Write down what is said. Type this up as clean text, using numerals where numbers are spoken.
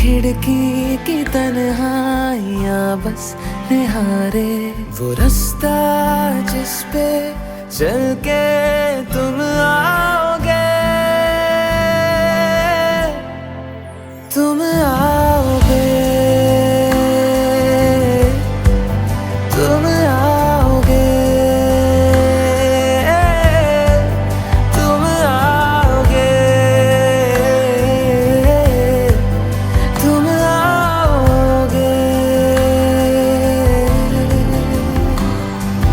खिड़की की तन्हाइयां बस निहारे, वो रास्ता जिस पे चल के